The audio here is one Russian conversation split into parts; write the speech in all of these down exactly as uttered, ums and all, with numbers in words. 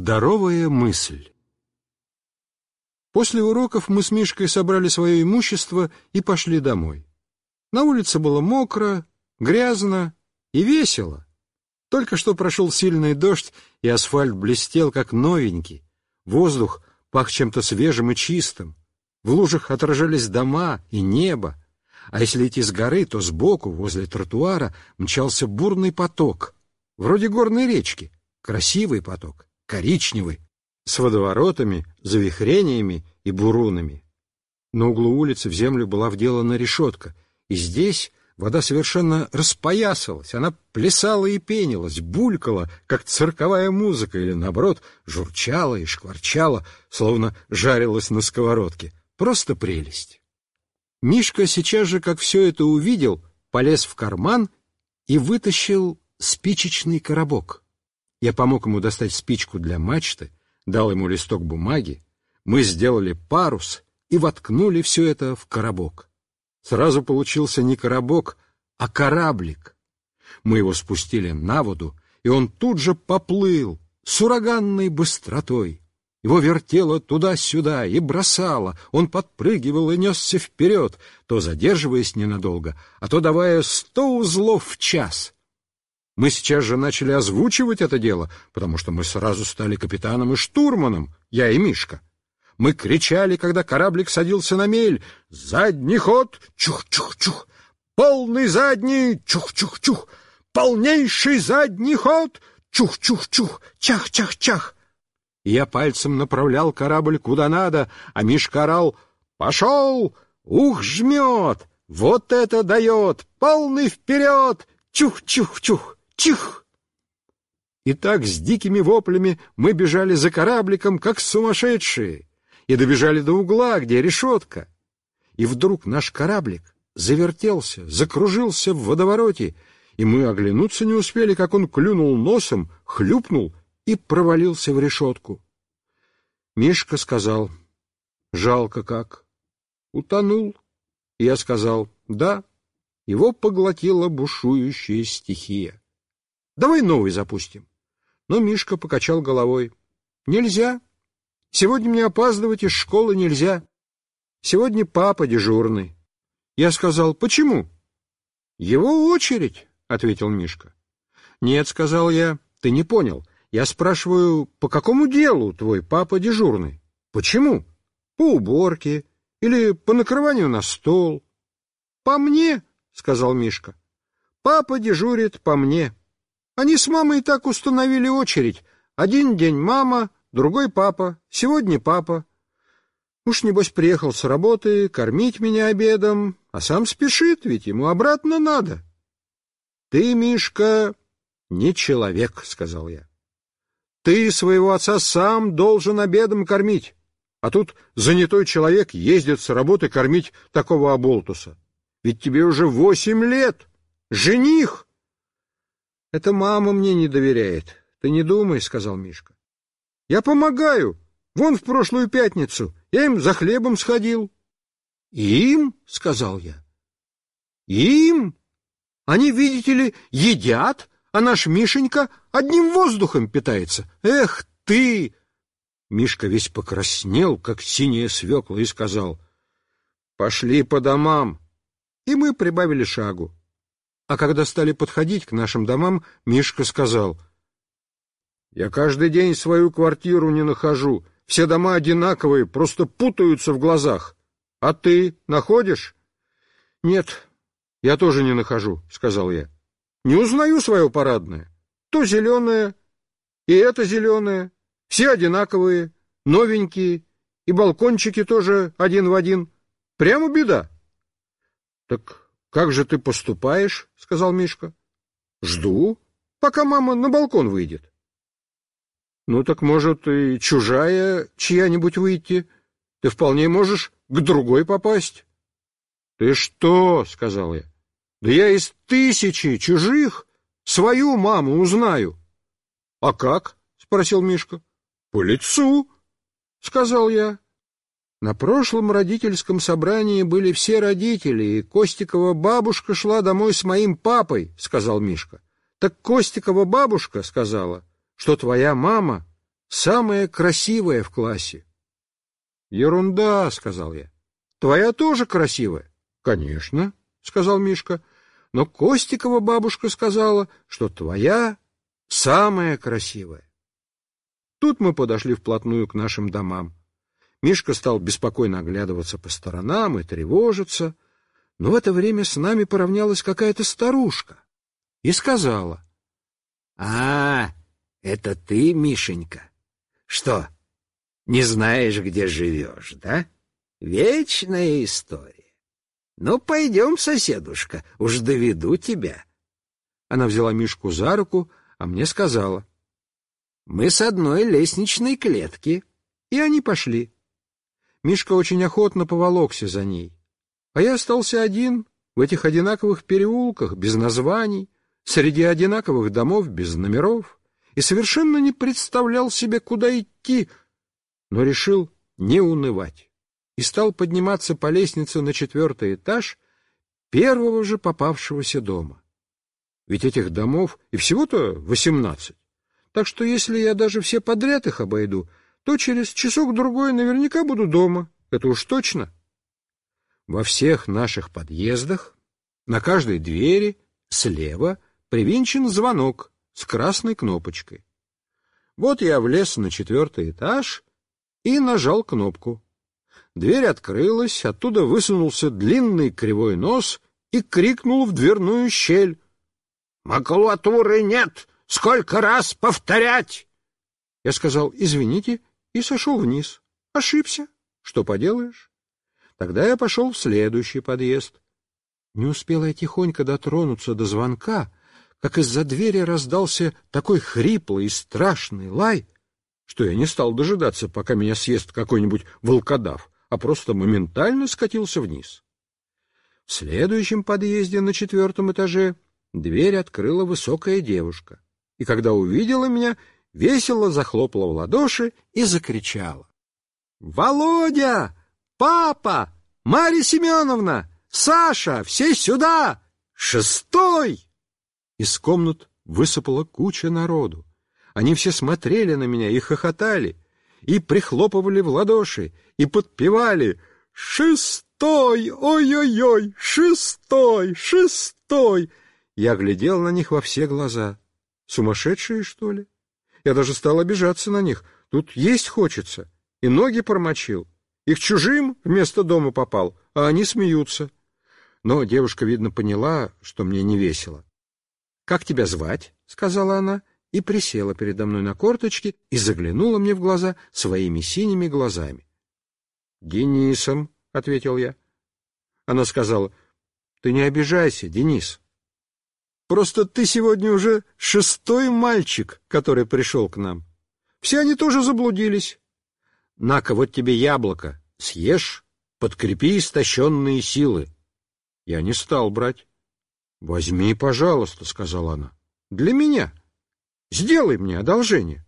Здоровая мысль. После уроков мы с Мишкой собрали свое имущество и пошли домой. На улице было мокро, грязно и весело. Только что прошел сильный дождь, и асфальт блестел, как новенький. Воздух пах чем-то свежим и чистым. В лужах отражались дома и небо. А если идти с горы, то сбоку, возле тротуара, мчался бурный поток, вроде горной речки, красивый поток, коричневый, с водоворотами, завихрениями и бурунами. На углу улицы в землю была вделана решетка, и здесь вода совершенно распоясалась, она плясала и пенилась, булькала, как цирковая музыка, или, наоборот, журчала и шкварчала, словно жарилась на сковородке. Просто прелесть. Мишка сейчас же, как все это увидел, полез в карман и вытащил спичечный коробок. Я помог ему достать спичку для мачты, дал ему листок бумаги, мы сделали парус и воткнули все это в коробок. Сразу получился не коробок, а кораблик. Мы его спустили на воду, и он тут же поплыл с ураганной быстротой. Его вертело туда-сюда и бросало, он подпрыгивал и несся вперед, то задерживаясь ненадолго, а то давая сто узлов в час. Мы сейчас же начали озвучивать это дело, потому что мы сразу стали капитаном и штурманом, я и Мишка. Мы кричали, когда кораблик садился на мель: «Задний ход! Чух-чух-чух! Полный задний! Чух-чух-чух! Полнейший задний ход! Чух-чух-чух! Чах-чах-чах!» И я пальцем направлял корабль куда надо, а Мишка орал: «Пошел! Ух, жмет! Вот это дает! Полный вперед! Чух-чух-чух! Чих!» И так с дикими воплями мы бежали за корабликом, как сумасшедшие, и добежали до угла, где решетка. И вдруг наш кораблик завертелся, закружился в водовороте, и мы оглянуться не успели, как он клюнул носом, хлюпнул и провалился в решетку. Мишка сказал: «Жалко как. Утонул». И я сказал: «Да, его поглотила бушующая стихия. Давай новый запустим». Но Мишка покачал головой: «Нельзя. Сегодня мне опаздывать из школы нельзя. Сегодня папа дежурный». Я сказал: «Почему?» «Его очередь», — ответил Мишка. «Нет», — сказал я, — «ты не понял. Я спрашиваю, по какому делу твой папа дежурный? Почему? По уборке или по накрыванию на стол?» «По мне», — сказал Мишка. «Папа дежурит по мне. Они с мамой и так установили очередь. Один день мама, другой папа, сегодня папа. Уж, небось, приехал с работы кормить меня обедом, а сам спешит, ведь ему обратно надо». «Ты, Мишка, не человек», — сказал я. «Ты своего отца сам должен обедом кормить, а тут занятой человек ездит с работы кормить такого оболтуса. Ведь тебе уже восемь лет. Жених!» «Это мама мне не доверяет. Ты не думай», — сказал Мишка. «Я помогаю. Вон в прошлую пятницу я им за хлебом сходил». «Им?» — сказал я. «Им? Они, видите ли, едят, а наш Мишенька одним воздухом питается. Эх ты!» Мишка весь покраснел, как синяя свекла, и сказал: «Пошли по домам». И мы прибавили шагу. А когда стали подходить к нашим домам, Мишка сказал: «Я каждый день свою квартиру не нахожу. Все дома одинаковые, просто путаются в глазах. А ты находишь?» «Нет, я тоже не нахожу», — сказал я. «Не узнаю свое парадное. То зеленое, и это зеленое. Все одинаковые, новенькие, и балкончики тоже один в один. Прямо беда». «Так как же ты поступаешь?» — сказал Мишка. «Жду, пока мама на балкон выйдет». «Ну так, может, и чужая чья-нибудь выйти. Ты вполне можешь к другой попасть». «Ты что?» — сказал я. «Да я из тысячи чужих свою маму узнаю». «А как?» — спросил Мишка. «По лицу», — сказал я. На прошлом родительском собрании были все родители, и Костикова бабушка шла домой с моим папой, — сказал Мишка. Так Костикова бабушка сказала, что твоя мама самая красивая в классе. Ерунда, сказал я. Твоя тоже красивая? Конечно, сказал Мишка. Но Костикова бабушка сказала, что твоя самая красивая. Тут мы подошли вплотную к нашим домам. Мишка стал беспокойно оглядываться по сторонам и тревожиться, но в это время с нами поравнялась какая-то старушка и сказала: «А, это ты, Мишенька? Что, не знаешь, где живешь, да? Вечная история. Ну, пойдем, соседушка, уж доведу тебя». Она взяла Мишку за руку, а мне сказала: «Мы с одной лестничной клетки». И они пошли. Мишка очень охотно поволокся за ней, а я остался один в этих одинаковых переулках, без названий, среди одинаковых домов, без номеров, и совершенно не представлял себе, куда идти, но решил не унывать и стал подниматься по лестнице на четвертый этаж первого же попавшегося дома. Ведь этих домов и всего-то восемнадцать, так что если я даже все подряд их обойду, то через часок-другой наверняка буду дома, это уж точно. Во всех наших подъездах, на каждой двери слева привинчен звонок с красной кнопочкой. Вот я влез на четвертый этаж и нажал кнопку. Дверь открылась, оттуда высунулся длинный кривой нос и крикнул в дверную щель: «Макулатуры нет! Сколько раз повторять?» Я сказал «извините» и сошел вниз. Ошибся. Что поделаешь? Тогда я пошел в следующий подъезд. Не успел я тихонько дотронуться до звонка, как из-за двери раздался такой хриплый и страшный лай, что я не стал дожидаться, пока меня съест какой-нибудь волкодав, а просто моментально скатился вниз. В следующем подъезде на четвертом этаже дверь открыла высокая девушка, и когда увидела меня, весело захлопала в ладоши и закричала: «Володя! Папа! Марья Семеновна! Саша! Все сюда! Шестой!» Из комнат высыпала куча народу. Они все смотрели на меня и хохотали, и прихлопывали в ладоши, и подпевали: «Шестой! Ой-ой-ой! Шестой! Шестой!» Я глядел на них во все глаза. Сумасшедшие, что ли? Я даже стал обижаться на них. Тут есть хочется. И ноги промочил. Их чужим вместо дома попал, а они смеются. Но девушка, видно, поняла, что мне не весело. «Как тебя звать?» — сказала она, и присела передо мной на корточки и заглянула мне в глаза своими синими глазами. «Денисом», — ответил я. Она сказала: «Ты не обижайся, Денис. Просто ты сегодня уже шестой мальчик, который пришел к нам. Все они тоже заблудились. На-ка, вот тебе яблоко, съешь, подкрепи истощенные силы». Я не стал брать. «Возьми, пожалуйста», — сказала она, — «для меня. Сделай мне одолжение».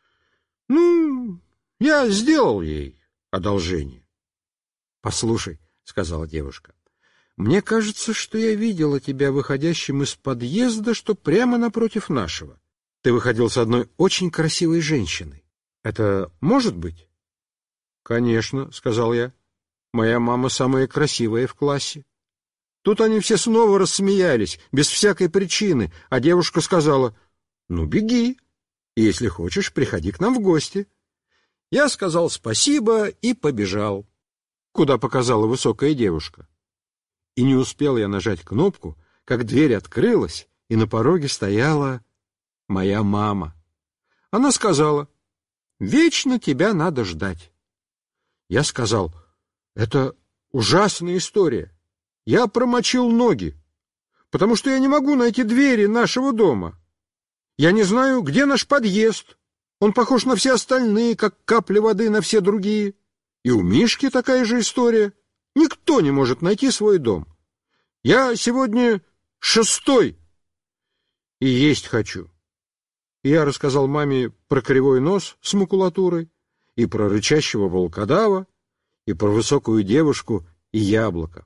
Ну, я сделал ей одолжение. «Послушай», — сказала девушка, — «мне кажется, что я видела тебя выходящим из подъезда, что прямо напротив нашего. Ты выходил с одной очень красивой женщиной. Это может быть?» «Конечно», — сказал я. «Моя мама самая красивая в классе». Тут они все снова рассмеялись, без всякой причины, а девушка сказала: «Ну, беги, и если хочешь, приходи к нам в гости». Я сказал спасибо и побежал, куда показала высокая девушка. И не успел я нажать кнопку, как дверь открылась, и на пороге стояла моя мама. Она сказала: «Вечно тебя надо ждать». Я сказал: «Это ужасная история. Я промочил ноги, потому что я не могу найти двери нашего дома. Я не знаю, где наш подъезд. Он похож на все остальные, как капля воды на все другие. И у Мишки такая же история. Никто не может найти свой дом. Я сегодня шестой и есть хочу». И я рассказал маме про кривой нос с макулатурой, и про рычащего волкодава, и про высокую девушку и яблоко.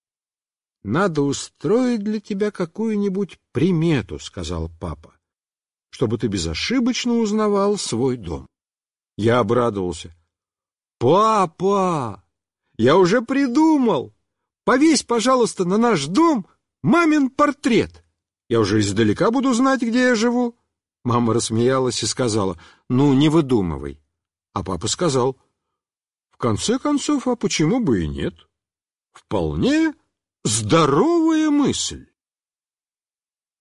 «Надо устроить для тебя какую-нибудь примету», — сказал папа, «чтобы ты безошибочно узнавал свой дом». Я обрадовался. «Папа, я уже придумал! Повесь, пожалуйста, на наш дом мамин портрет. Я уже издалека буду знать, где я живу». Мама рассмеялась и сказала: «Ну, не выдумывай». А папа сказал: «В конце концов, а почему бы и нет? Вполне здоровая мысль».